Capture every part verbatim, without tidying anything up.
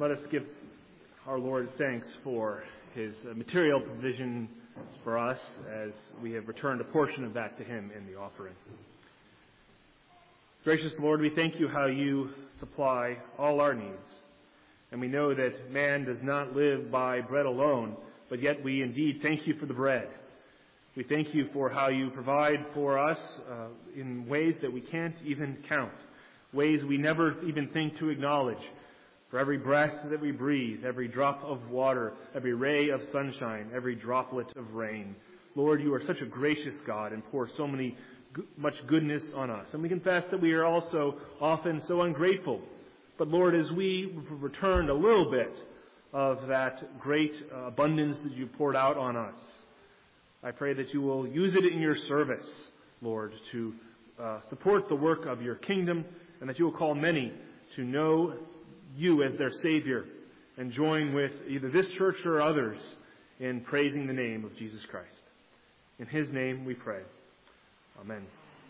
Let us give our Lord thanks for his uh, material provision for us as we have returned a portion of that to him in the offering. Gracious Lord, we thank you how you supply all our needs. And we know that man does not live by bread alone, but yet we indeed thank you for the bread. We thank you for how you provide for us uh, in ways that we can't even count, ways we never even think to acknowledge. For every breath that we breathe, every drop of water, every ray of sunshine, every droplet of rain. Lord, you are such a gracious God and pour so many, much goodness on us. And we confess that we are also often so ungrateful. But Lord, as we returned a little bit of that great uh, abundance that you poured out on us, I pray that you will use it in your service, Lord, to uh, support the work of your kingdom, and that you will call many to know you as their Savior and join with either this church or others in praising the name of Jesus Christ. In his name we pray. Amen.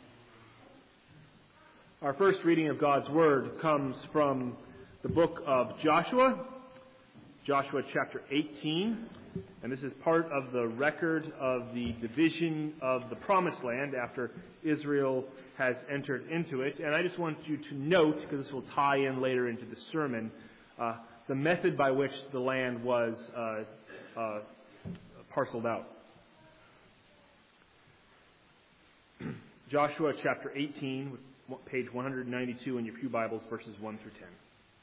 Our first reading of God's Word comes from the book of Joshua, Joshua chapter eighteen. And this is part of the record of the division of the Promised Land after Israel has entered into it. And I just want you to note, because this will tie in later into the sermon, uh, the method by which the land was uh, uh, parceled out. Joshua chapter eighteen, page one ninety-two in your pew Bibles, verses one through ten.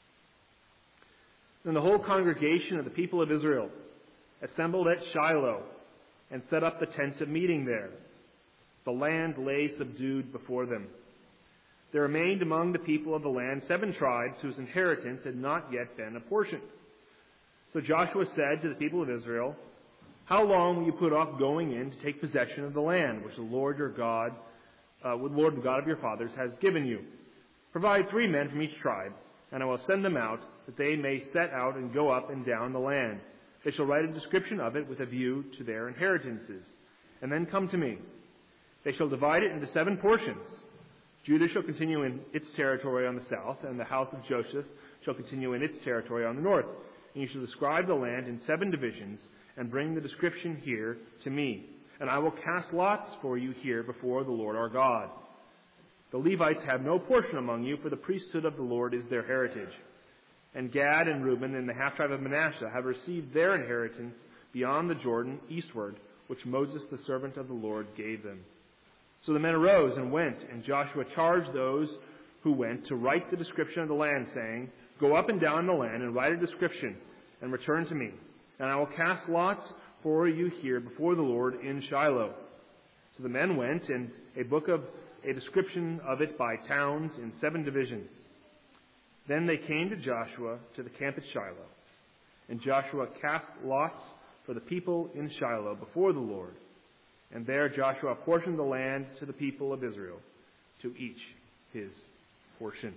Then the whole congregation of the people of Israel assembled at Shiloh and set up the tent of meeting there. The land lay subdued before them. There remained among the people of the land seven tribes whose inheritance had not yet been apportioned. So Joshua said to the people of Israel, "How long will you put off going in to take possession of the land which the Lord your God, uh, the Lord the God of your fathers, has given you? Provide three men from each tribe, and I will send them out, that they may set out and go up and down the land. They shall write a description of it with a view to their inheritances, and then come to me. They shall divide it into seven portions. Judah shall continue in its territory on the south, and the house of Joseph shall continue in its territory on the north. And you shall describe the land in seven divisions, and bring the description here to me. And I will cast lots for you here before the Lord our God. The Levites have no portion among you, for the priesthood of the Lord is their heritage. And Gad and Reuben and the half-tribe of Manasseh have received their inheritance beyond the Jordan eastward, which Moses the servant of the Lord gave them." So the men arose and went, and Joshua charged those who went to write the description of the land, saying, "Go up and down the land and write a description, and return to me. And I will cast lots for you here before the Lord in Shiloh." So the men went, and a book of a description of it by towns in seven divisions. Then they came to Joshua to the camp at Shiloh. And Joshua cast lots for the people in Shiloh before the Lord. And there Joshua apportioned the land to the people of Israel, to each his portion.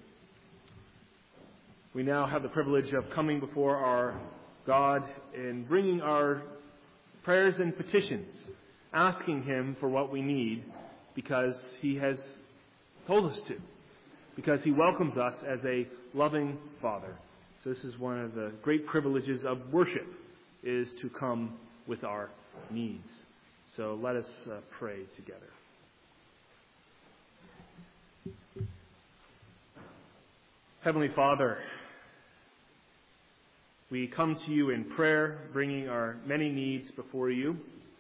We now have the privilege of coming before our God and bringing our prayers and petitions, asking him for what we need, because he has told us to, because he welcomes us as a loving Father. So this is one of the great privileges of worship, is to come with our needs. So let us uh, pray together. Heavenly Father, we come to you in prayer, bringing our many needs before you,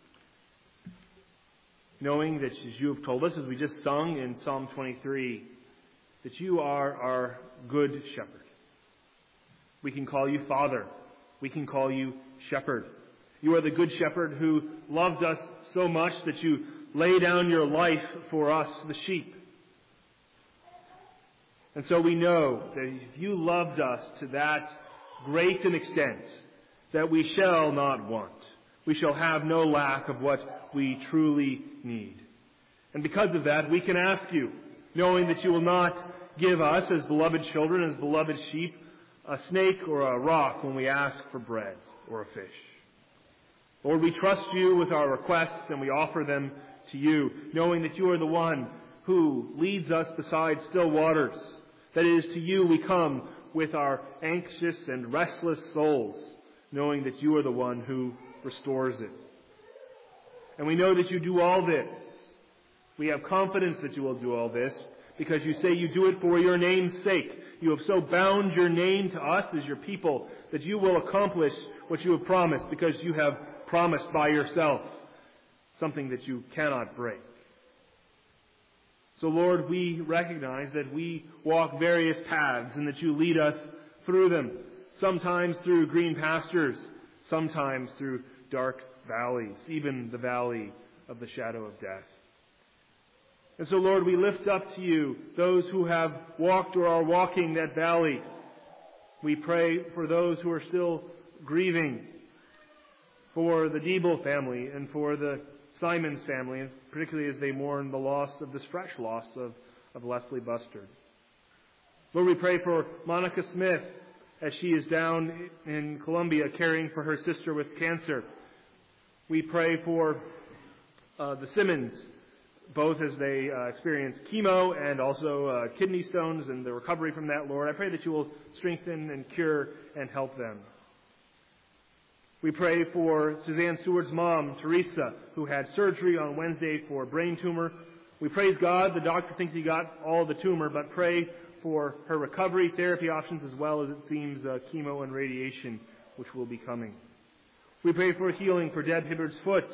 knowing that, as you have told us, as we just sung in Psalm twenty-three, that you are our good shepherd. We can call you Father. We can call you Shepherd. You are the good shepherd who loved us so much that you lay down your life for us, the sheep. And so we know that if you loved us to that great an extent, that we shall not want. We shall have no lack of what we truly need. And because of that, we can ask you, knowing that you will not give us, as beloved children, as beloved sheep, a snake or a rock when we ask for bread or a fish. Lord, we trust you with our requests, and we offer them to you, knowing that you are the one who leads us beside still waters. That is, to you we come with our anxious and restless souls, knowing that you are the one who restores it. And we know that you do all this. We have confidence that you will do all this because you say you do it for your name's sake. You have so bound your name to us as your people that you will accomplish what you have promised because you have promised by yourself something that you cannot break. So Lord, we recognize that we walk various paths and that you lead us through them, sometimes through green pastures, sometimes through dark valleys, even the valley of the shadow of death. And so, Lord, we lift up to you those who have walked or are walking that valley. We pray for those who are still grieving, for the Diebel family and for the Simons family, and particularly as they mourn the loss of this fresh loss of, of Leslie Bustard. Lord, we pray for Monica Smith as she is down in Colombia caring for her sister with cancer. We pray for uh, the Simmons, both as they uh, experience chemo and also uh, kidney stones and the recovery from that, Lord. I pray that you will strengthen and cure and help them. We pray for Suzanne Stewart's mom, Teresa, who had surgery on Wednesday for a brain tumor. We praise God. The doctor thinks he got all the tumor, but pray for her recovery, therapy options, as well as it seems uh, chemo and radiation, which will be coming. We pray for healing for Deb Hibbard's foot.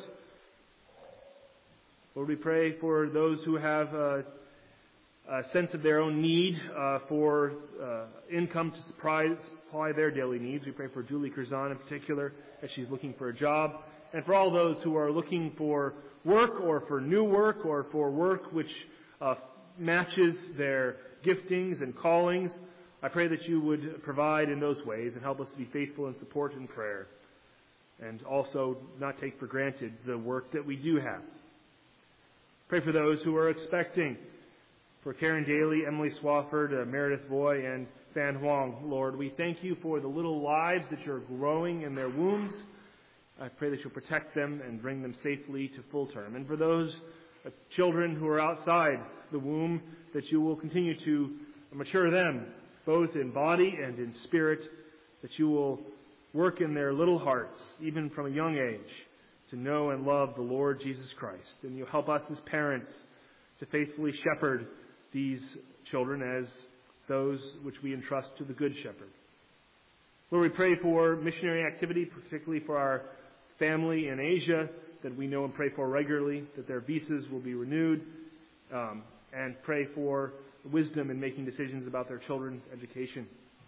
Lord, we pray for those who have uh, a sense of their own need uh, for uh, income to supply, supply their daily needs. We pray for Julie Curzon in particular as she's looking for a job. And for all those who are looking for work or for new work or for work which uh, matches their giftings and callings, I pray that you would provide in those ways and help us to be faithful in support and prayer. And also not take for granted the work that we do have. Pray for those who are expecting, for Karen Daly, Emily Swafford, uh, Meredith Boy, and Fan Huang. Lord, we thank you for the little lives that you're growing in their wombs. I pray that you'll protect them and bring them safely to full term. And for those uh, children who are outside the womb, that you will continue to mature them, both in body and in spirit, that you will work in their little hearts, even from a young age, to know and love the Lord Jesus Christ. And you'll help us as parents to faithfully shepherd these children as those which we entrust to the Good Shepherd. Lord, we pray for missionary activity, particularly for our family in Asia, that we know and pray for regularly, that their visas will be renewed, um, and pray for wisdom in making decisions about their children's education.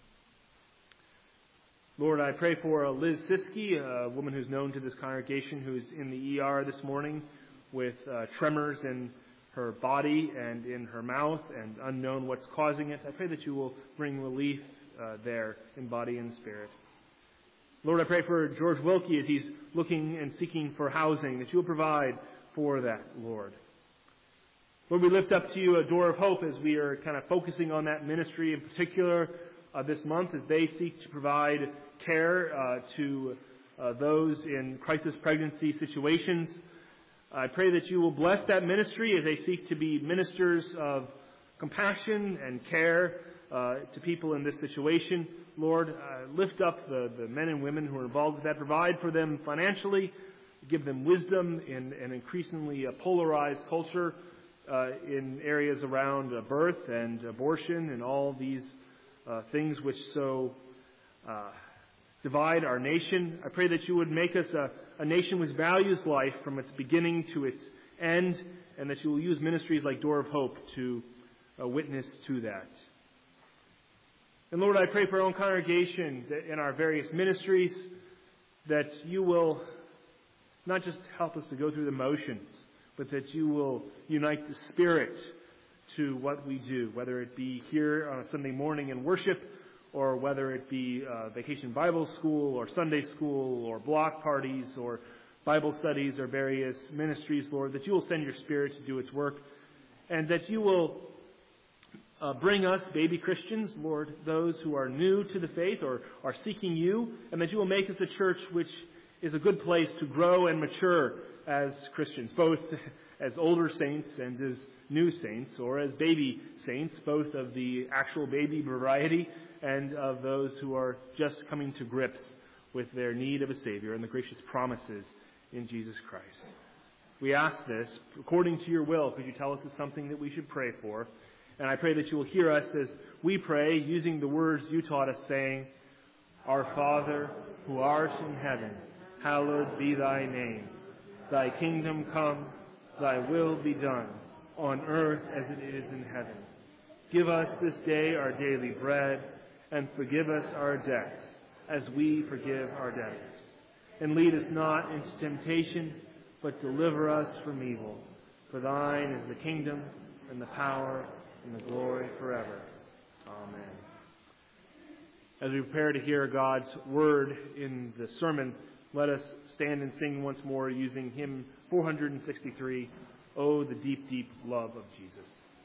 Lord, I pray for Liz Siskey, a woman who's known to this congregation, who's in the E R this morning with uh, tremors in her body and in her mouth and unknown what's causing it. I pray that you will bring relief uh, there in body and spirit. Lord, I pray for George Wilkie as he's looking and seeking for housing, that you will provide for that, Lord. Lord, we lift up to you a Door of Hope as we are kind of focusing on that ministry in particular uh, this month as they seek to provide care uh, to uh, those in crisis pregnancy situations. I pray that you will bless that ministry as they seek to be ministers of compassion and care uh, to people in this situation. Lord, uh, lift up the, the men and women who are involved with that. Provide for them financially. Give them wisdom in an increasingly uh, polarized culture uh, in areas around uh, birth and abortion and all these uh, things which so uh, divide our nation. I pray that you would make us a, a nation which values life from its beginning to its end, and that you will use ministries like Door of Hope to uh, witness to that. And Lord, I pray for our own congregation that in our various ministries, that you will not just help us to go through the motions, but that you will unite the Spirit to what we do, whether it be here on a Sunday morning in worship, or whether it be uh, Vacation Bible School, or Sunday School, or block parties, or Bible studies, or various ministries, Lord, that you will send your Spirit to do its work, and that you will uh, bring us, baby Christians, Lord, those who are new to the faith or are seeking you, and that you will make us a church which is a good place to grow and mature as Christians, both as older saints and as new saints, or as baby saints, both of the actual baby variety and of those who are just coming to grips with their need of a Savior and the gracious promises in Jesus Christ. We ask this according to your will. Could you tell us it's something that we should pray for? And I pray that you will hear us as we pray using the words you taught us, saying, Our Father, who art in heaven, hallowed be thy name. Thy kingdom come, thy will be done, on earth as it is in heaven. Give us this day our daily bread, and forgive us our debts, as we forgive our debtors. And lead us not into temptation, but deliver us from evil. For thine is the kingdom, and the power, and the glory forever. Amen. As we prepare to hear God's word in the sermon, let us stand and sing once more using hymn four sixty-three, Oh, the deep, deep love of Jesus.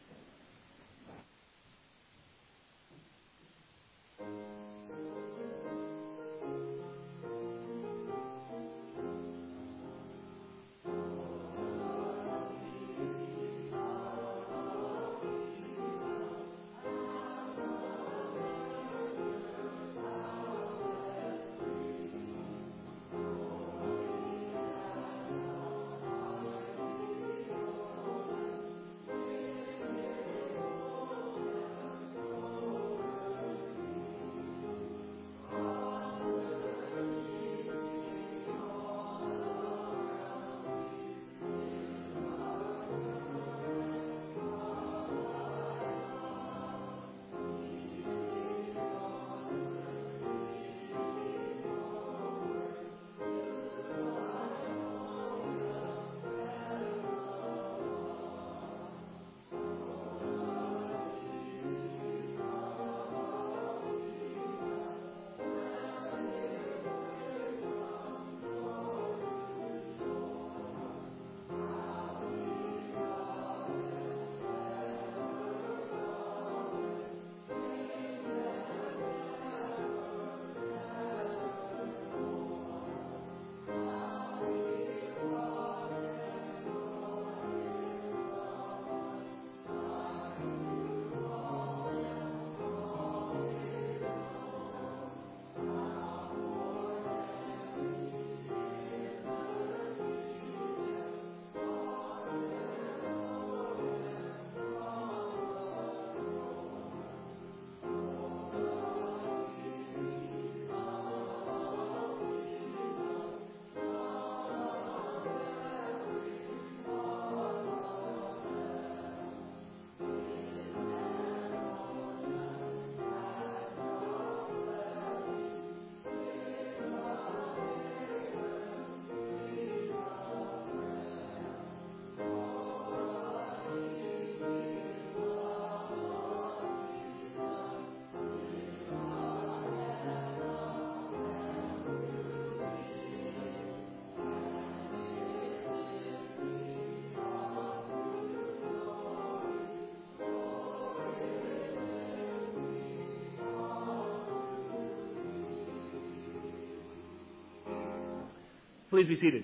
Please be seated.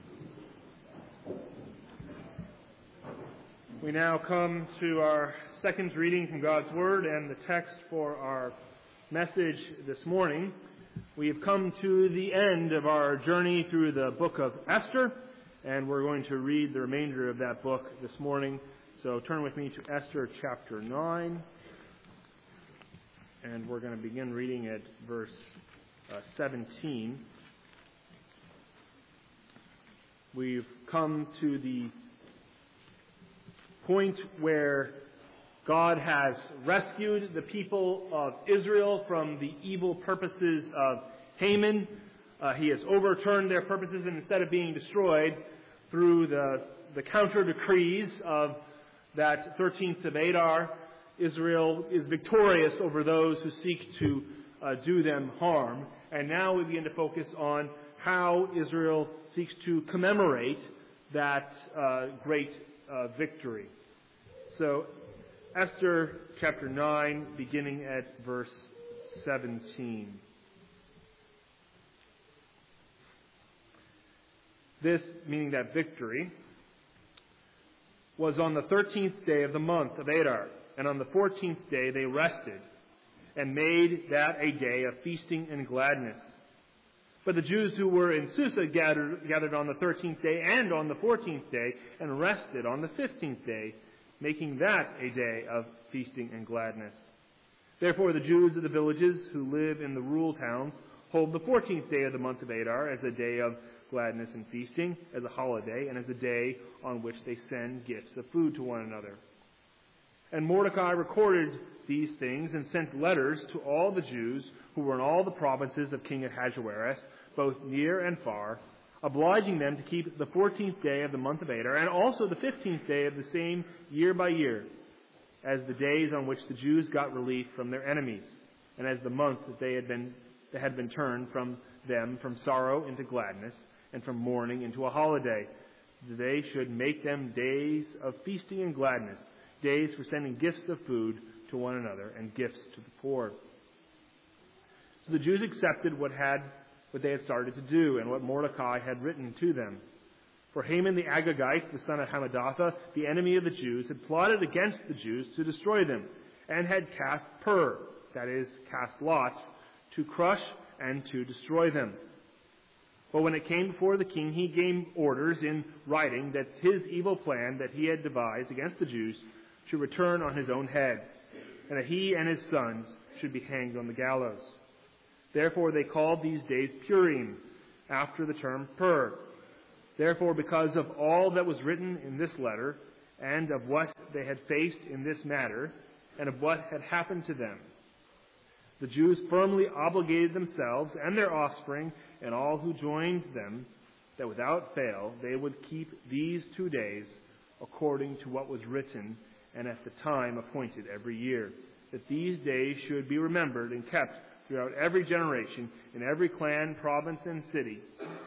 We now come to our second reading from God's Word and the text for our message this morning. We have come to the end of our journey through the book of Esther, and we're going to read the remainder of that book this morning. So turn with me to Esther chapter nine, and we're going to begin reading at verse uh, seventeen. We've come to the point where God has rescued the people of Israel from the evil purposes of Haman. Uh, he has overturned their purposes, and instead of being destroyed through the, the counter decrees of that thirteenth of Adar, Israel is victorious over those who seek to uh, do them harm. And now we begin to focus on how Israel seeks to commemorate that uh, great uh, victory. So, Esther chapter nine, beginning at verse seventeen. This, meaning that victory, was on the thirteenth day of the month of Adar, and on the fourteenth day they rested, and made that a day of feasting and gladness. But the Jews who were in Susa gathered, gathered on the thirteenth day and on the fourteenth day, and rested on the fifteenth day, making that a day of feasting and gladness. Therefore the Jews of the villages who live in the rural towns hold the fourteenth day of the month of Adar as a day of gladness and feasting, as a holiday, and as a day on which they send gifts of food to one another. And Mordecai recorded these things and sent letters to all the Jews who were in all the provinces of King Ahasuerus, both near and far, obliging them to keep the fourteenth day of the month of Adar, and also the fifteenth day of the same year by year, as the days on which the Jews got relief from their enemies, and as the month that they had been that had been turned from them from sorrow into gladness, and from mourning into a holiday. They should make them days of feasting and gladness, days for sending gifts of food to one another and gifts to the poor. So the Jews accepted what had what they had started to do and what Mordecai had written to them. For Haman the Agagite, the son of Hammedatha, the enemy of the Jews, had plotted against the Jews to destroy them, and had cast pur, that is, cast lots, to crush and to destroy them. But when it came before the king, he gave orders in writing that his evil plan that he had devised against the Jews should return on his own head, and that he and his sons should be hanged on the gallows. Therefore they called these days Purim, after the term Pur. Therefore, because of all that was written in this letter, and of what they had faced in this matter, and of what had happened to them, the Jews firmly obligated themselves and their offspring and all who joined them that without fail they would keep these two days according to what was written and at the time appointed every year, that these days should be remembered and kept throughout every generation in every clan, province, and city,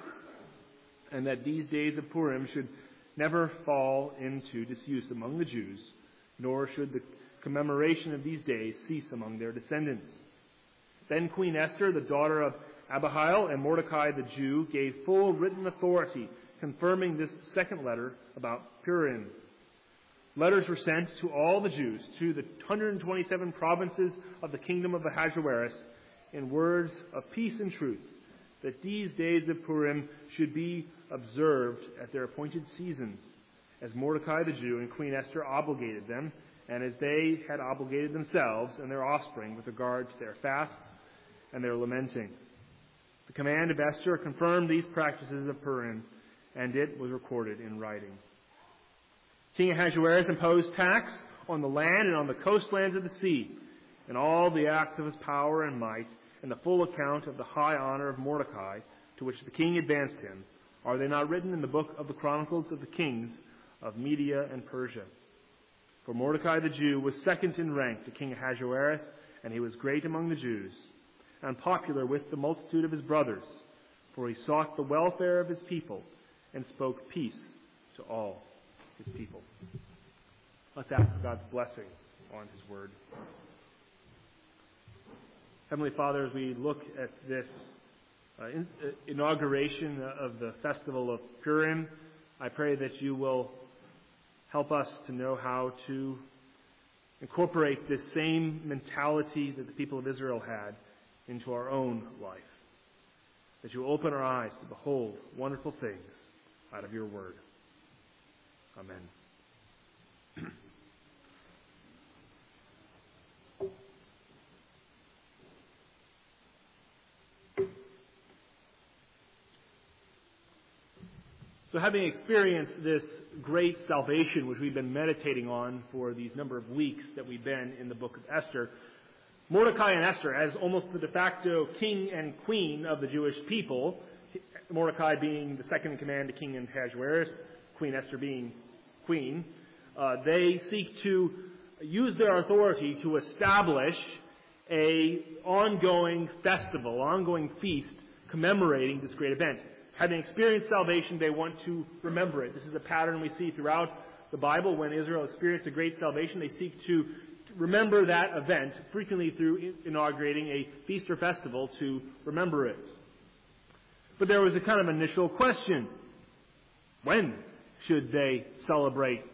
and that these days of Purim should never fall into disuse among the Jews, nor should the commemoration of these days cease among their descendants. Then Queen Esther, the daughter of Abihail, and Mordecai the Jew gave full written authority, confirming this second letter about Purim. Letters were sent to all the Jews, to the one hundred twenty-seven provinces of the kingdom of Ahasuerus, in words of peace and truth, that these days of Purim should be observed at their appointed seasons, as Mordecai the Jew and Queen Esther obligated them, and as they had obligated themselves and their offspring with regard to their fasts and their lamenting. The command of Esther confirmed these practices of Purim, and it was recorded in writing. King Ahasuerus imposed tax on the land and on the coastlands of the sea, and all the acts of his power and might, and the full account of the high honor of Mordecai, to which the king advanced him, are they not written in the book of the Chronicles of the Kings of Media and Persia? For Mordecai the Jew was second in rank to King Ahasuerus, and he was great among the Jews, and popular with the multitude of his brothers, for he sought the welfare of his people, and spoke peace to all his people. Let's ask God's blessing on his word. Heavenly Father, as we look at this uh, in, uh, inauguration of the festival of Purim, I pray that you will help us to know how to incorporate this same mentality that the people of Israel had into our own life. That you will open our eyes to behold wonderful things out of your word. Amen. So having experienced this great salvation, which we've been meditating on for these number of weeks that we've been in the book of Esther, Mordecai and Esther, as almost the de facto king and queen of the Jewish people, Mordecai being the second in command to King Ahasuerus, Queen Esther being queen, uh, they seek to use their authority to establish a ongoing festival, ongoing feast commemorating this great event. Having experienced salvation, they want to remember it. This is a pattern we see throughout the Bible. When Israel experienced a great salvation, they seek to remember that event, frequently through inaugurating a feast or festival to remember it. But there was a kind of initial question. When should they celebrate this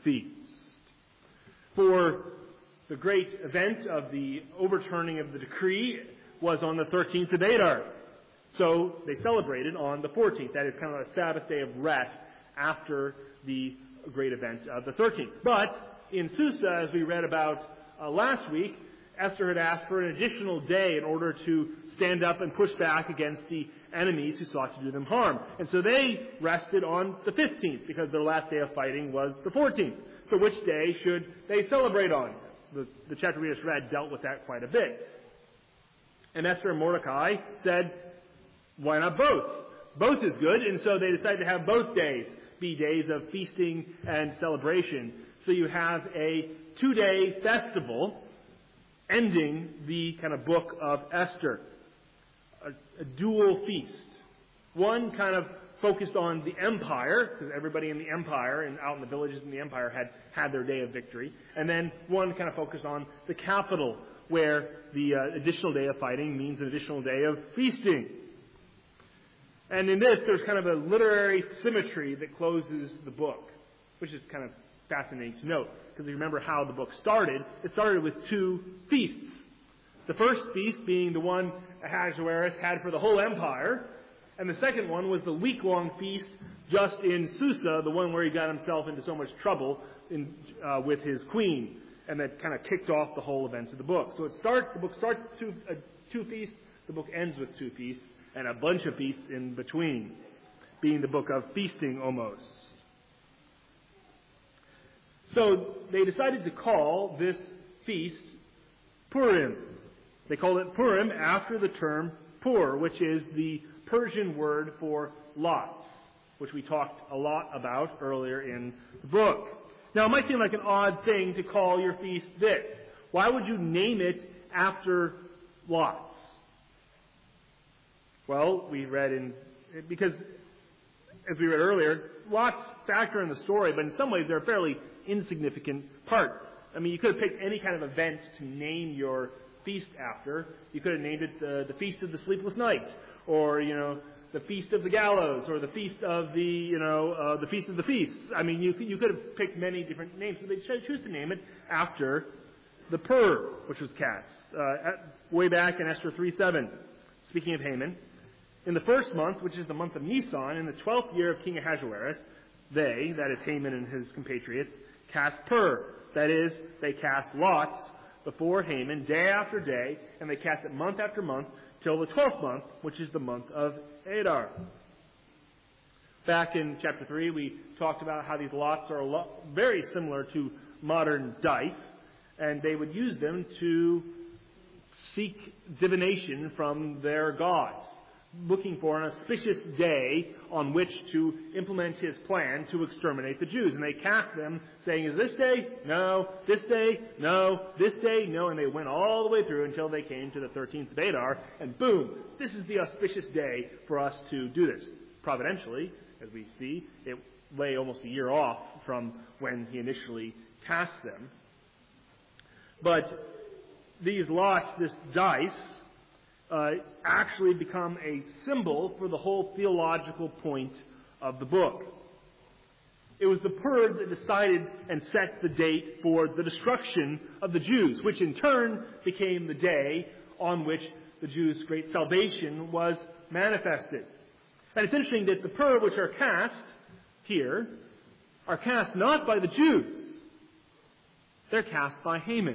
feast. For the great event of the overturning of the decree was on the thirteenth of Adar. So they celebrated on the fourteenth. That is kind of a Sabbath day of rest after the great event of the thirteenth. But in Susa, as we read about uh, last week, Esther had asked for an additional day in order to stand up and push back against the enemies who sought to do them harm. And so they rested on the fifteenth because their last day of fighting was the fourteenth. So which day should they celebrate on? The, the chapter we just read dealt with that quite a bit. And Esther and Mordecai said, why not both? Both is good, and so they decided to have both days be days of feasting and celebration. So you have a two-day festival ending the kind of book of Esther. A, a dual feast. One kind of focused on the empire, because everybody in the empire and out in the villages in the empire had had their day of victory. And then one kind of focused on the capital, where the uh, additional day of fighting means an additional day of feasting. And in this, there's kind of a literary symmetry that closes the book, which is kind of fascinating to note. Because if you remember how the book started, it started with two feasts. The first feast being the one Ahasuerus had for the whole empire, and the second one was the week-long feast just in Susa, the one where he got himself into so much trouble in, uh, with his queen, and that kind of kicked off the whole events of the book. So it starts. The book starts with two, uh, two feasts. The book ends with two feasts, and a bunch of feasts in between, being the book of feasting almost. So they decided to call this feast Purim. They called it Purim after the term Pur, which is the Persian word for lots, which we talked a lot about earlier in the book. Now, it might seem like an odd thing to call your feast this. Why would you name it after lots? Well, we read in, because as we read earlier, lots factor in the story, but in some ways they're a fairly insignificant part. I mean, you could have picked any kind of event to name your feast after. You could have named it the, the Feast of the Sleepless Night, or, you know, the Feast of the Gallows, or the Feast of the, you know, uh, the Feast of the Feasts. I mean, you, you could have picked many different names, but they choose to name it after the Pur, which was cast. Uh, at, way back in Esther three seven, speaking of Haman, in the first month, which is the month of Nisan, in the twelfth year of King Ahasuerus, they, that is Haman and his compatriots, cast Pur. That is, they cast lots before Haman day after day, and they cast it month after month till the twelfth month, which is the month of Adar. Back in chapter three, we talked about how these lots are a lot, very similar to modern dice, and they would use them to seek divination from their gods, looking for an auspicious day on which to implement his plan to exterminate the Jews. And they cast them, saying, is this day? No. This day? No. This day? No. And they went all the way through until they came to the thirteenth of Adar, and boom, this is the auspicious day for us to do this. Providentially, as we see, it lay almost a year off from when he initially cast them. But these lots, this dice, Uh, actually become a symbol for the whole theological point of the book. It was the Pur that decided and set the date for the destruction of the Jews, which in turn became the day on which the Jews' great salvation was manifested. And it's interesting that the Pur which are cast here are cast not by the Jews. They're cast by Haman.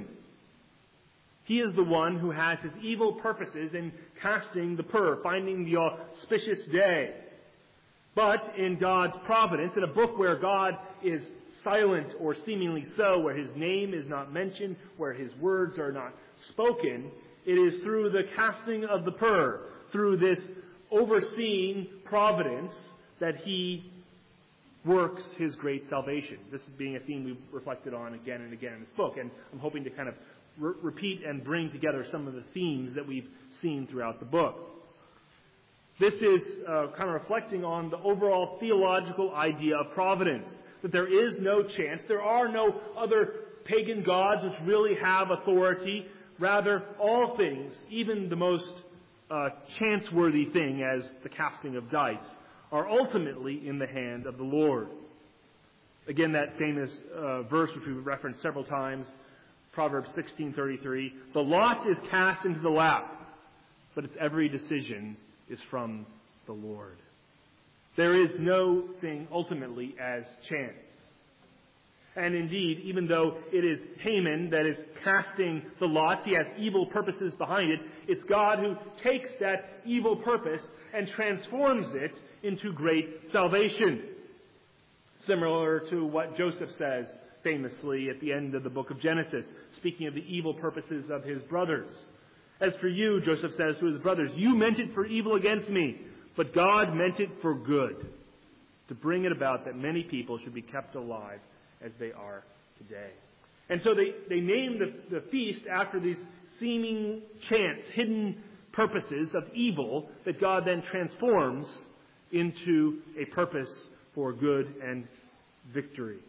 He is the one who has his evil purposes in casting the Pur, finding the auspicious day. But in God's providence, in a book where God is silent or seemingly so, where his name is not mentioned, where his words are not spoken, it is through the casting of the Pur, through this overseeing providence, that he works his great salvation. This is being a theme we've reflected on again and again in this book, and I'm hoping to kind of re- repeat and bring together some of the themes that we've seen throughout the book. This is uh, kind of reflecting on the overall theological idea of providence, that there is no chance, there are no other pagan gods which really have authority. Rather, all things, even the most uh, chance-worthy thing as the casting of dice, are ultimately in the hand of the Lord. Again, that famous uh, verse which we've referenced several times, Proverbs sixteen thirty-three, the lot is cast into the lap, but its every decision is from the Lord. There is no thing ultimately as chance. And indeed, even though it is Haman that is casting the lots, he has evil purposes behind it, it's God who takes that evil purpose and transforms it into great salvation. Similar to what Joseph says famously at the end of the book of Genesis, speaking of the evil purposes of his brothers. As for you, Joseph says to his brothers, you meant it for evil against me, but God meant it for good, to bring it about that many people should be kept alive as they are today. And so they, they name the, the feast after these seeming chance, hidden purposes of evil that God then transforms into a purpose for good and victory.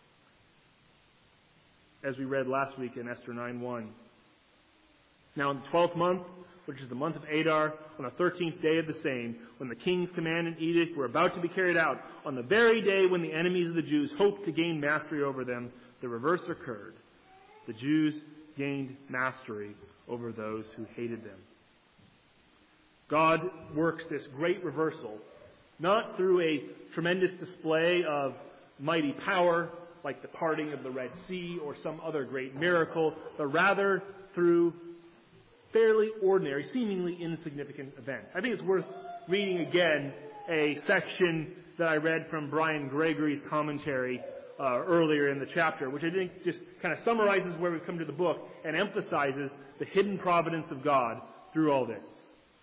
As we read last week in Esther nine one. Now in the twelfth month, which is the month of Adar, on the thirteenth day of the same, when the king's command and edict were about to be carried out, on the very day when the enemies of the Jews hoped to gain mastery over them, the reverse occurred. The Jews gained mastery over those who hated them. God works this great reversal, not through a tremendous display of mighty power, like the parting of the Red Sea or some other great miracle, but rather through fairly ordinary, seemingly insignificant events. I think it's worth reading again a section that I read from Brian Gregory's commentary uh, earlier in the chapter, which I think just kind of summarizes where we've come to the book and emphasizes the hidden providence of God through all this.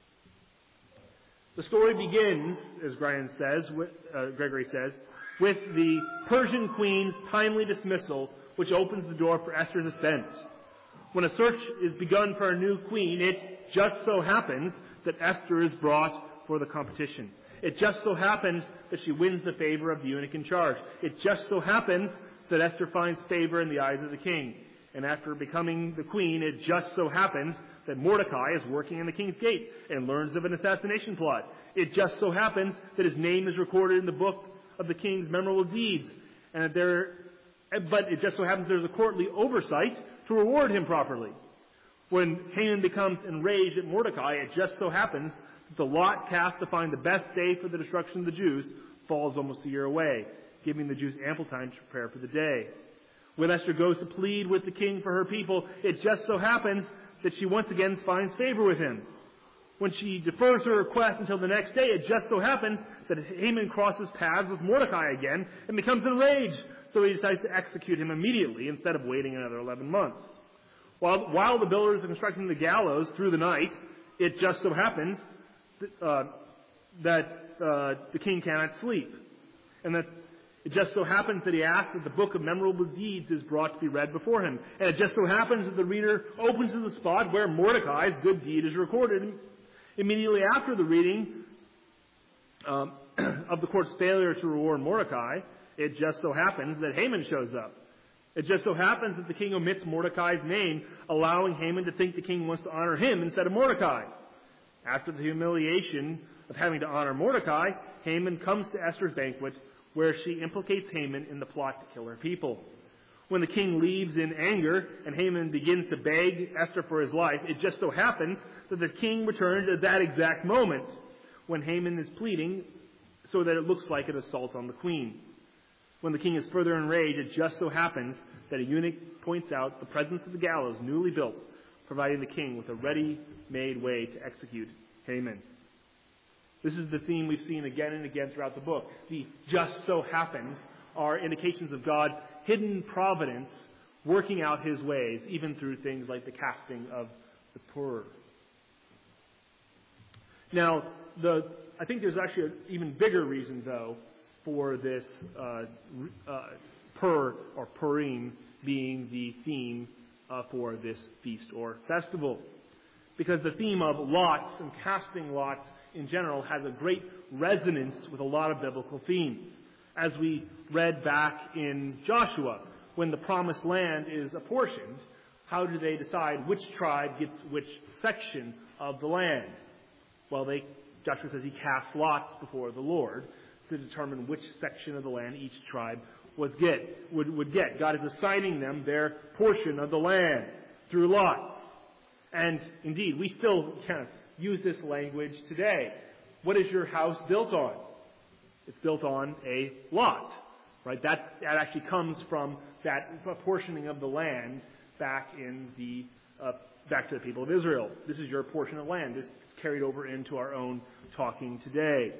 The story begins, as Brian says, with, uh, Gregory says, with the Persian queen's timely dismissal, which opens the door for Esther's ascent. When a search is begun for a new queen, it just so happens that Esther is brought for the competition. It just so happens that she wins the favor of the eunuch in charge. It just so happens that Esther finds favor in the eyes of the king. And after becoming the queen, it just so happens that Mordecai is working in the king's gate and learns of an assassination plot. It just so happens that his name is recorded in the book of the king's memorable deeds. And that there, but it just so happens there's a courtly oversight to reward him properly. When Haman becomes enraged at Mordecai, it just so happens that the lot cast to find the best day for the destruction of the Jews falls almost a year away, giving the Jews ample time to prepare for the day. When Esther goes to plead with the king for her people, it just so happens that she once again finds favor with him. When she defers her request until the next day, it just so happens that Haman crosses paths with Mordecai again and becomes enraged. So he decides to execute him immediately instead of waiting another eleven months. While, while the builders are constructing the gallows through the night, it just so happens that, uh, that uh, the king cannot sleep. And that it just so happens that he asks that the book of memorable deeds is brought to be read before him. And it just so happens that the reader opens to the spot where Mordecai's good deed is recorded. Immediately after the reading um, of the court's failure to reward Mordecai, it just so happens that Haman shows up. It just so happens that the king omits Mordecai's name, allowing Haman to think the king wants to honor him instead of Mordecai. After the humiliation of having to honor Mordecai, Haman comes to Esther's banquet, where she implicates Haman in the plot to kill her people. When the king leaves in anger and Haman begins to beg Esther for his life, it just so happens that the king returns at that exact moment when Haman is pleading so that it looks like an assault on the queen. When the king is further enraged, it just so happens that a eunuch points out the presence of the gallows newly built, providing the king with a ready-made way to execute Haman. This is the theme we've seen again and again throughout the book. The just so happens are indications of God's hidden providence working out his ways, even through things like the casting of the pur. Now, the, I think there's actually an even bigger reason, though, for this uh, uh, pur or Purim being the theme uh, for this feast or festival. Because the theme of lots and casting lots in general has a great resonance with a lot of biblical themes. As we read back in Joshua, when the promised land is apportioned, how do they decide which tribe gets which section of the land? Well, they, Joshua says he cast lots before the Lord to determine which section of the land each tribe was get, would, would get. God is assigning them their portion of the land through lots. And indeed, we still kind of use this language today. What is your house built on? It's built on a lot, right? That, that actually comes from that apportioning of the land back in the uh, back to the people of Israel. This is your portion of land. This is carried over into our own talking today.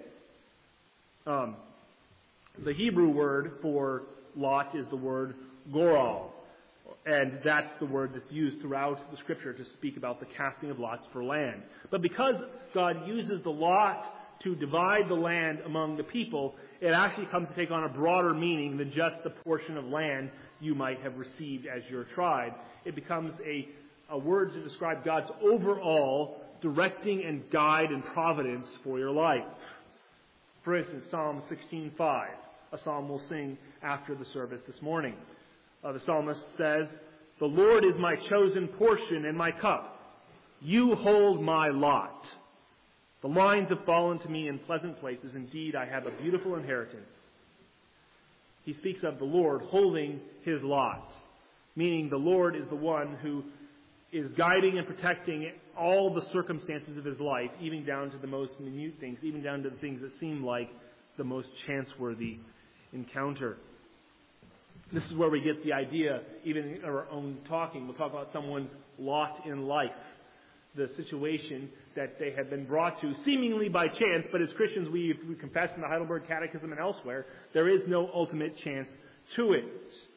Um, the Hebrew word for lot is the word goral. And that's the word that's used throughout the Scripture to speak about the casting of lots for land. But because God uses the lot to divide the land among the people, it actually comes to take on a broader meaning than just the portion of land you might have received as your tribe. It becomes a, a word to describe God's overall directing and guide and providence for your life. For instance, Psalm sixteen five, a psalm we'll sing after the service this morning. Uh, the psalmist says, "The Lord is my chosen portion and my cup. You hold my lot. The lines have fallen to me in pleasant places. Indeed, I have a beautiful inheritance." He speaks of the Lord holding his lot, meaning the Lord is the one who is guiding and protecting all the circumstances of his life, even down to the most minute things, even down to the things that seem like the most chance-worthy encounter. This is where we get the idea, even in our own talking. We'll talk about someone's lot in life, the situation that they have been brought to seemingly by chance, but as Christians we, we confess in the Heidelberg Catechism and elsewhere, there is no ultimate chance to it.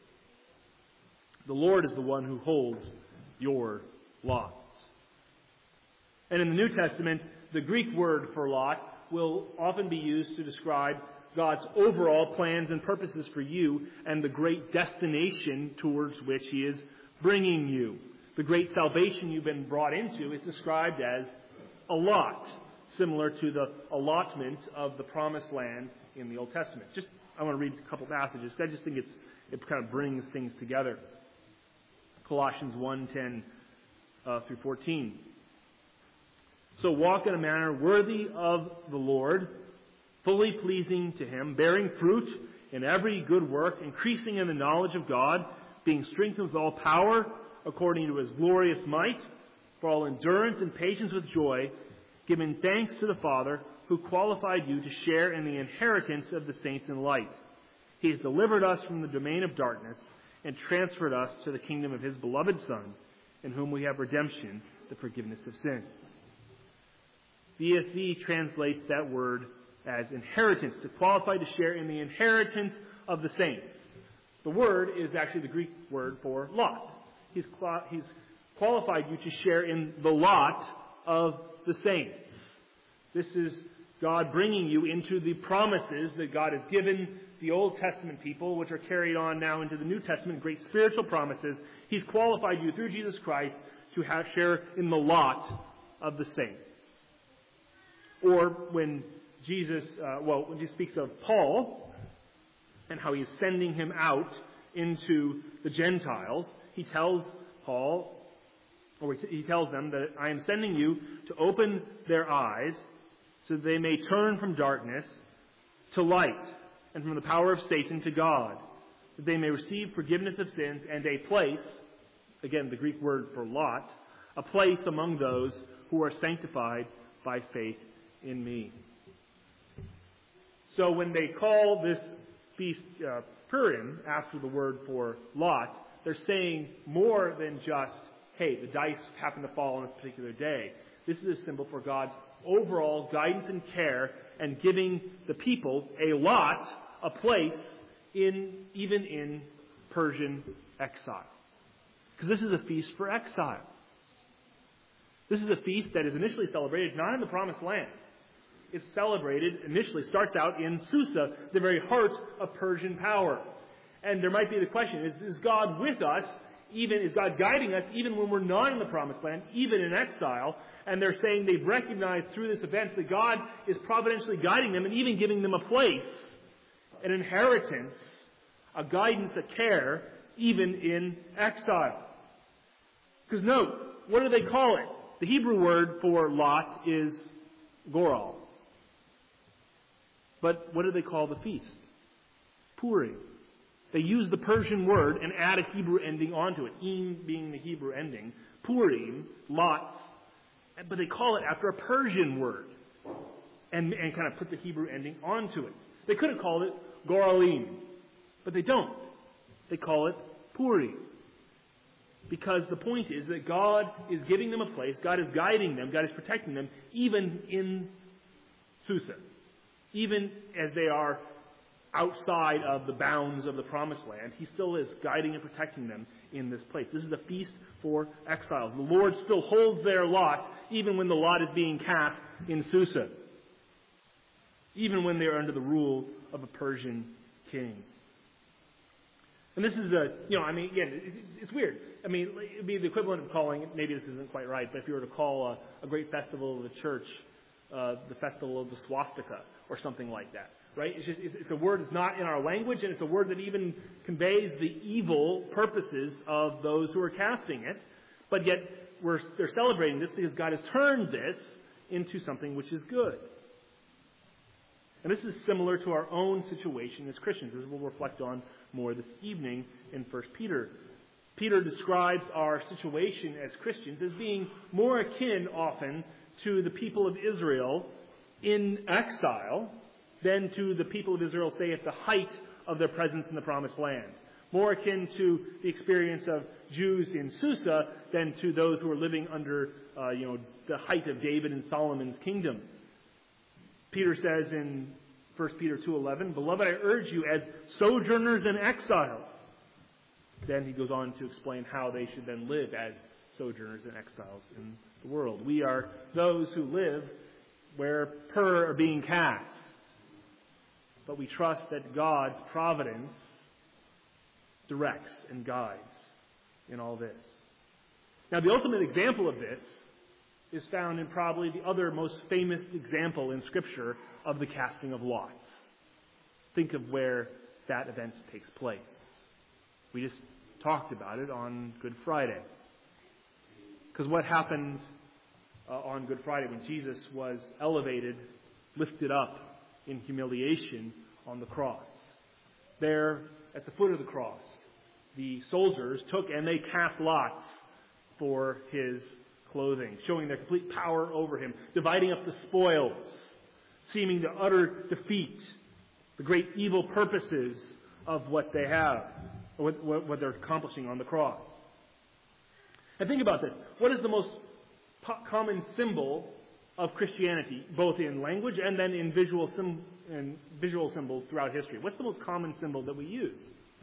The Lord is the one who holds your lot. And in the New Testament, the Greek word for lot will often be used to describe God's overall plans and purposes for you and the great destination towards which He is bringing you. The great salvation you've been brought into is described as a lot, similar to the allotment of the promised land in the Old Testament. Just, I want to read a couple passages. I just think it's, it kind of brings things together. Colossians one ten uh, through fourteen. "So walk in a manner worthy of the Lord, fully pleasing to Him, bearing fruit in every good work, increasing in the knowledge of God, being strengthened with all power according to His glorious might, for all endurance and patience with joy, giving thanks to the Father who qualified you to share in the inheritance of the saints in light. He has delivered us from the domain of darkness and transferred us to the kingdom of His beloved Son, in whom we have redemption, the forgiveness of sins." The E S V translates that word as inheritance, to qualify to share in the inheritance of the saints. The word is actually the Greek word for lot. He's, he's qualified you to share in the lot of the saints. This is God bringing you into the promises that God has given the Old Testament people, which are carried on now into the New Testament, great spiritual promises. He's qualified you through Jesus Christ to have share in the lot of the saints. Or when Jesus, uh, well, when he speaks of Paul and how he's sending him out into the Gentiles, he tells Paul, or he tells them that I am sending you to open their eyes so that they may turn from darkness to light and from the power of Satan to God, that they may receive forgiveness of sins and a place, again the Greek word for lot, a place among those who are sanctified by faith in me. So when they call this feast uh, Purim after the word for lot, they're saying more than just, hey, the dice happen to fall on this particular day. This is a symbol for God's overall guidance and care and giving the people a lot, a place, in even in Persian exile. Because this is a feast for exiles. This is a feast that is initially celebrated not in the Promised Land. It's celebrated, initially starts out in Susa, the very heart of Persian power. And there might be the question, is, is God with us, even, is God guiding us even when we're not in the Promised Land, even in exile? And they're saying they've recognized through this event that God is providentially guiding them and even giving them a place, an inheritance, a guidance, a care, even in exile. Because note, what do they call it? The Hebrew word for lot is goral. But what do they call the feast? Purim. They use the Persian word and add a Hebrew ending onto it, im being the Hebrew ending, Purim, lots, but they call it after a Persian word and, and kind of put the Hebrew ending onto it. They could have called it Goralim, but they don't. They call it Purim. Because the point is that God is giving them a place, God is guiding them, God is protecting them, even in Susa. Even as they are outside of the bounds of the Promised Land, He still is guiding and protecting them in this place. This is a feast for exiles. The Lord still holds their lot, even when the lot is being cast in Susa. Even when they are under the rule of a Persian king. And this is a, you know, I mean, again, it's weird. I mean, it would be the equivalent of calling, maybe this isn't quite right, but if you were to call a, a great festival of the church uh, the festival of the swastika or something like that, right? It's just, it's a word that's not in our language, and it's a word that even conveys the evil purposes of those who are casting it, but yet we're, they're celebrating this because God has turned this into something which is good. And this is similar to our own situation as Christians, as we'll reflect on more this evening in First Peter. Peter describes our situation as Christians as being more akin often to the people of Israel in exile than to the people of Israel, say, at the height of their presence in the Promised Land. More akin to the experience of Jews in Susa than to those who are living under, uh, you know, the height of David and Solomon's kingdom. Peter says in First Peter two eleven, "Beloved, I urge you as sojourners and exiles." Then he goes on to explain how they should then live as sojourners and exiles in the world. We are those who live where pur are being cast. But we trust that God's providence directs and guides in all this. Now, the ultimate example of this is found in probably the other most famous example in Scripture of the casting of lots. Think of where that event takes place. We just talked about it on Good Friday. Because what happened uh, on Good Friday when Jesus was elevated, lifted up in humiliation on the cross? There, at the foot of the cross, the soldiers took and they cast lots for His clothing, showing their complete power over Him, dividing up the spoils, seeming to utter defeat the great evil purposes of what they have, or what, what, what they're accomplishing on the cross. And think about this. What is the most po- common symbol of Christianity, both in language and then in visual, sim- in visual symbols throughout history? What's the most common symbol that we use?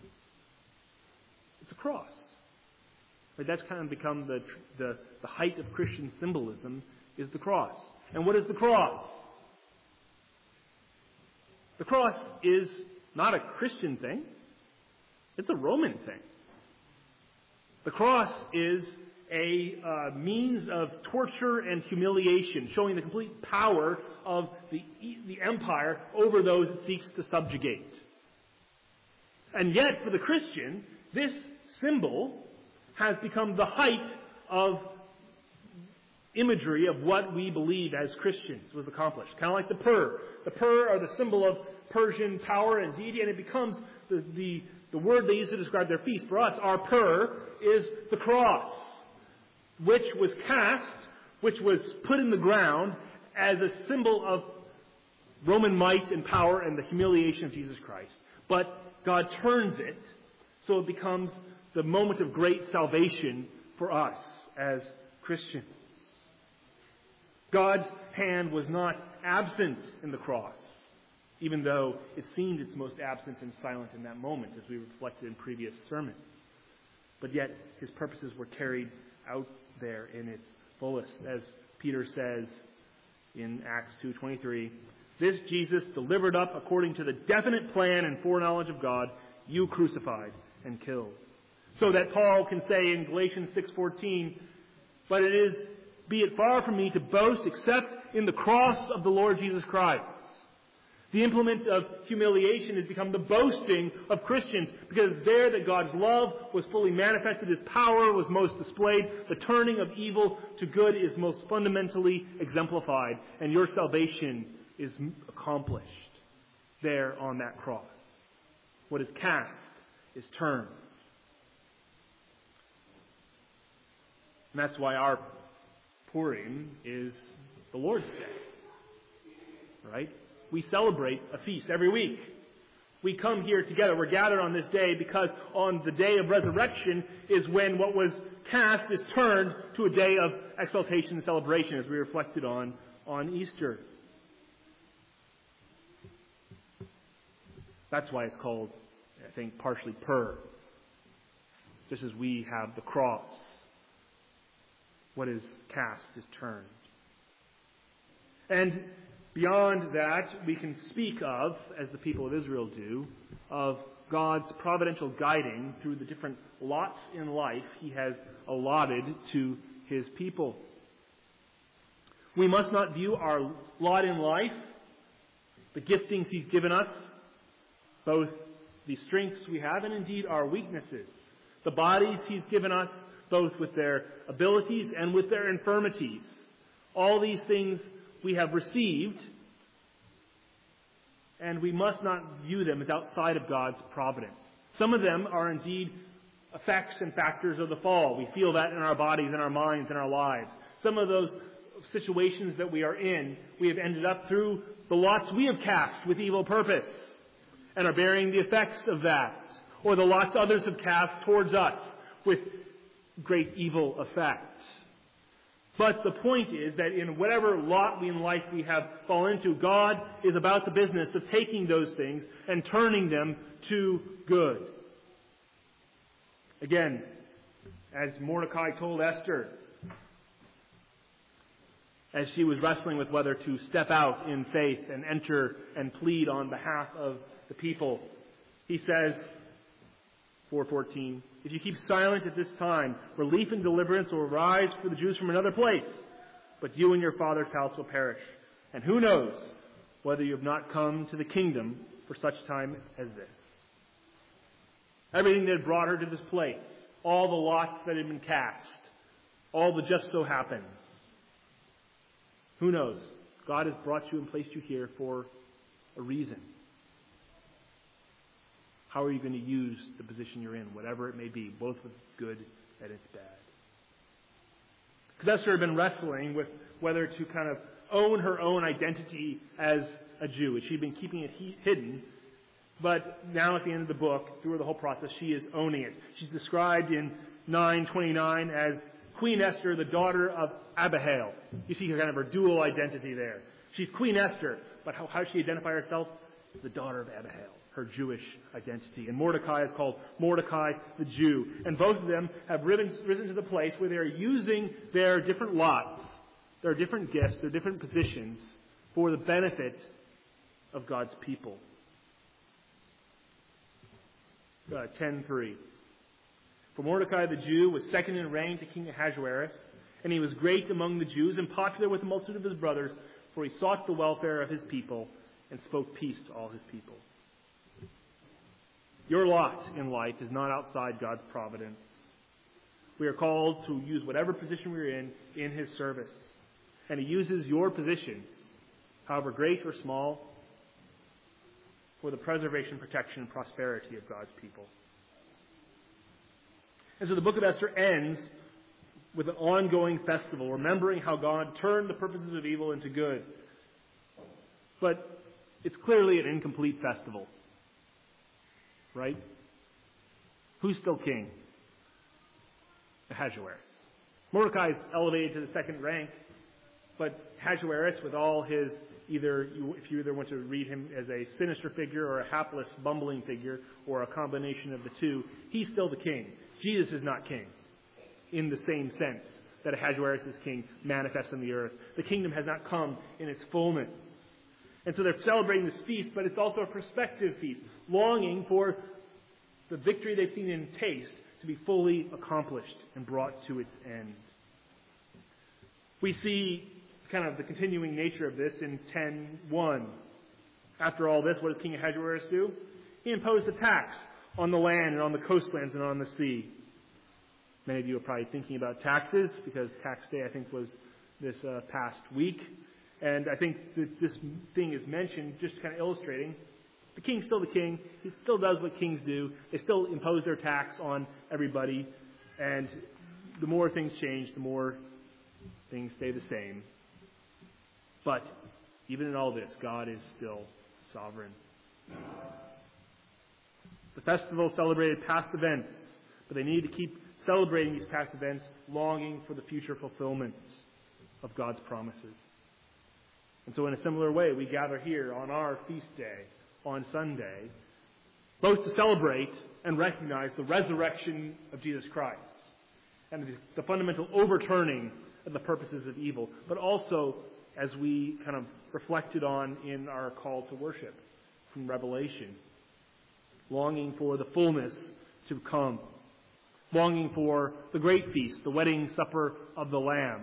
It's a cross. Right? That's kind of become the, the, the height of Christian symbolism, is the cross. And what is the cross? The cross is not a Christian thing. It's a Roman thing. The cross is a uh, means of torture and humiliation, showing the complete power of the, the empire over those it seeks to subjugate. And yet, for the Christian, this symbol has become the height of imagery of what we believe as Christians was accomplished. Kind of like the pur. The pur are the symbol of Persian power and deity, and it becomes the, the, the word they use to describe their feast. For us, our pur is the cross, which was cast, which was put in the ground as a symbol of Roman might and power and the humiliation of Jesus Christ. But God turns it so it becomes the moment of great salvation for us as Christians. God's hand was not absent in the cross, even though it seemed its most absent and silent in that moment, as we reflected in previous sermons. But yet, His purposes were carried out there in its fullest. As Peter says in Acts two twenty-three, "This Jesus, delivered up according to the definite plan and foreknowledge of God, you crucified and killed." So that Paul can say in Galatians six fourteen, "But it is, be it far from me to boast except in the cross of the Lord Jesus Christ." The implement of humiliation has become the boasting of Christians, because there that God's love was fully manifested, His power was most displayed, the turning of evil to good is most fundamentally exemplified, and your salvation is accomplished there on that cross. What is cast is turned. And that's why our Purim is the Lord's Day. Right? We celebrate a feast every week. We come here together. We're gathered on this day because on the day of resurrection is when what was cast is turned to a day of exaltation and celebration, as we reflected on on Easter. That's why it's called, I think, partially Pur. Just as we have the cross. What is cast is turned. And beyond that, we can speak of, as the people of Israel do, of God's providential guiding through the different lots in life He has allotted to His people. We must not view our lot in life, the giftings He's given us, both the strengths we have and indeed our weaknesses, the bodies He's given us, both with their abilities and with their infirmities. All these things we have received, and we must not view them as outside of God's providence. Some of them are indeed effects and factors of the fall. We feel that in our bodies, in our minds, in our lives. Some of those situations that we are in, we have ended up through the lots we have cast with evil purpose and are bearing the effects of that. Or the lots others have cast towards us with great evil effect. But the point is that in whatever lot in life we have fallen into, God is about the business of taking those things and turning them to good. Again, as Mordecai told Esther, as she was wrestling with whether to step out in faith and enter and plead on behalf of the people, he says, four fourteen, if you keep silent at this time, relief and deliverance will arise for the Jews from another place, but you and your father's house will perish. And who knows whether you have not come to the kingdom for such time as this. Everything that had brought her to this place, all the lots that had been cast, all the just so happens. Who knows? God has brought you and placed you here for a reason. How are you going to use the position you're in, whatever it may be, both if it's good and it's bad? Because Esther had been wrestling with whether to kind of own her own identity as a Jew. She'd been keeping it he- hidden, but now at the end of the book, through the whole process, she is owning it. She's described in nine twenty-nine as Queen Esther, the daughter of Abihail. You see kind of her dual identity there. She's Queen Esther, but how, how does she identify herself? The daughter of Abihail, her Jewish identity. And Mordecai is called Mordecai the Jew. And both of them have risen, risen to the place where they are using their different lots, their different gifts, their different positions for the benefit of God's people. Uh, ten three. For Mordecai the Jew was second in rank to King Ahasuerus, and he was great among the Jews and popular with the multitude of his brothers, for he sought the welfare of his people and spoke peace to all his people. Your lot in life is not outside God's providence. We are called to use whatever position we're in, in His service. And He uses your positions, however great or small, for the preservation, protection, and prosperity of God's people. And so the book of Esther ends with an ongoing festival, remembering how God turned the purposes of evil into good. But it's clearly an incomplete festival. Right? Who's still king? Ahasuerus. Mordecai is elevated to the second rank, but Ahasuerus, with all his either, if you either want to read him as a sinister figure or a hapless, bumbling figure, or a combination of the two, he's still the king. Jesus is not king in the same sense that Ahasuerus is king manifests on the earth. The kingdom has not come in its fullness. And so they're celebrating this feast, but it's also a prospective feast, longing for the victory they've seen in taste to be fully accomplished and brought to its end. We see kind of the continuing nature of this in ten one. After all this, what does King Ahasuerus do? He imposed a tax on the land and on the coastlands and on the sea. Many of you are probably thinking about taxes, because tax day, I think, was this uh, past week. And I think that this thing is mentioned just kind of illustrating The king's still the king. He still does what kings do. They still impose their tax on everybody. And the more things change, the more things stay the same. But even in all this, God is still sovereign. The festival celebrated past events, but they need to keep celebrating these past events, longing for the future fulfillment of God's promises. And so in a similar way, we gather here on our feast day, on Sunday, both to celebrate and recognize the resurrection of Jesus Christ and the, the fundamental overturning of the purposes of evil, but also as we kind of reflected on in our call to worship from Revelation, longing for the fullness to come, longing for the great feast, the wedding supper of the Lamb.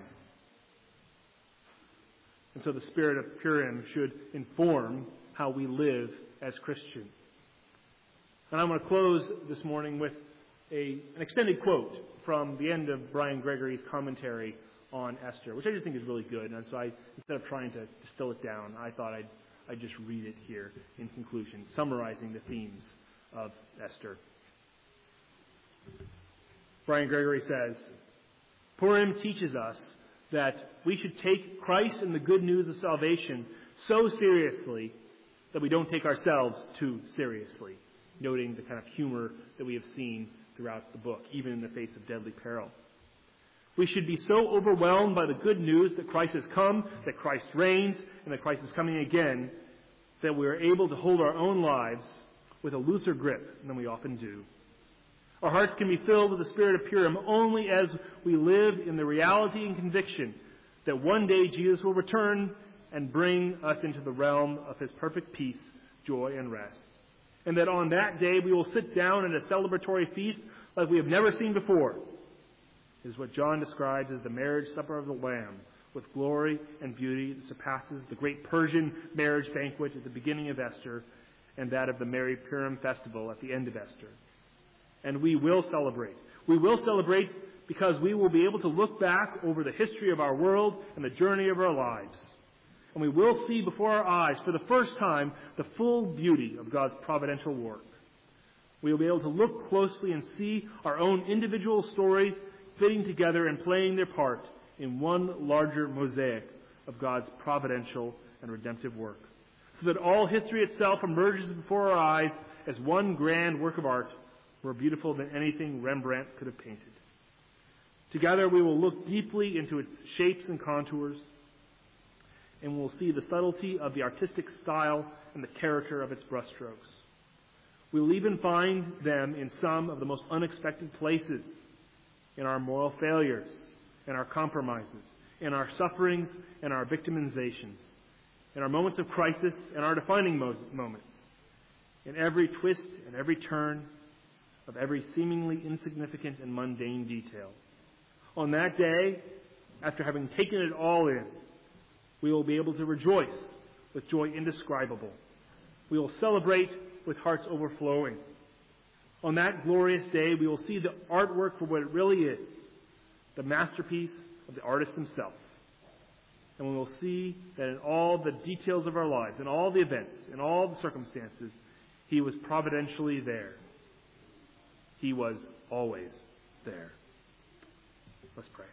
And so the spirit of Purim should inform how we live as Christians. And I'm going to close this morning with a, an extended quote from the end of Brian Gregory's commentary on Esther, which I just think is really good. And so I, instead of trying to distill it down, I thought I'd, I'd just read it here in conclusion, summarizing the themes of Esther. Brian Gregory says, Purim teaches us that we should take Christ and the good news of salvation so seriously that we don't take ourselves too seriously, noting the kind of humor that we have seen throughout the book, even in the face of deadly peril. We should be so overwhelmed by the good news that Christ has come, that Christ reigns, and that Christ is coming again, that we are able to hold our own lives with a looser grip than we often do. Our hearts can be filled with the spirit of Purim only as we live in the reality and conviction that one day Jesus will return and bring us into the realm of His perfect peace, joy, and rest. And that on that day we will sit down at a celebratory feast like we have never seen before. It is what John describes as the marriage supper of the Lamb, with glory and beauty that surpasses the great Persian marriage banquet at the beginning of Esther and that of the merry Purim festival at the end of Esther. And we will celebrate. We will celebrate because we will be able to look back over the history of our world and the journey of our lives. And we will see before our eyes, for the first time, the full beauty of God's providential work. We will be able to look closely and see our own individual stories fitting together and playing their part in one larger mosaic of God's providential and redemptive work, so that all history itself emerges before our eyes as one grand work of art, more beautiful than anything Rembrandt could have painted. Together we will look deeply into its shapes and contours, and we'll see the subtlety of the artistic style and the character of its brushstrokes. We will even find them in some of the most unexpected places, in our moral failures, in our compromises, in our sufferings and our victimizations, in our moments of crisis and our defining moments, in every twist and every turn of every seemingly insignificant and mundane detail. On that day, after having taken it all in, we will be able to rejoice with joy indescribable. We will celebrate with hearts overflowing. On that glorious day, we will see the artwork for what it really is, the masterpiece of the artist himself. And we will see that in all the details of our lives, in all the events, in all the circumstances, He was providentially there. He was always there. Let's pray.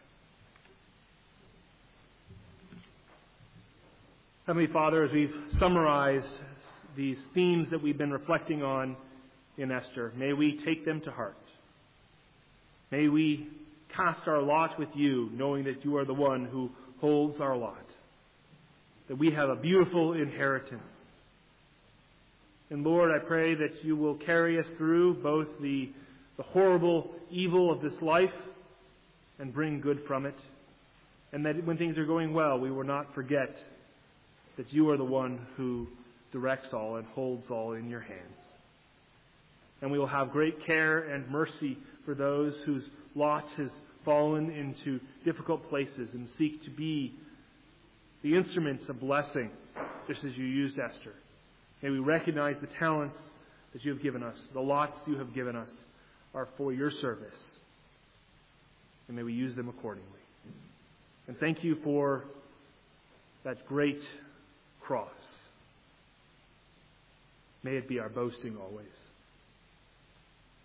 Heavenly Father, as we've summarized these themes that we've been reflecting on in Esther, may we take them to heart. May we cast our lot with You, knowing that You are the one who holds our lot, that we have a beautiful inheritance. And Lord, I pray that You will carry us through both the, the horrible evil of this life and bring good from it, and that when things are going well, we will not forget that You are the one who directs all and holds all in Your hands. And we will have great care and mercy for those whose lot has fallen into difficult places and seek to be the instruments of blessing, just as You used Esther. May we recognize the talents that You have given us, the lots You have given us are for Your service. And may we use them accordingly. And thank You for that great cross. May it be our boasting always.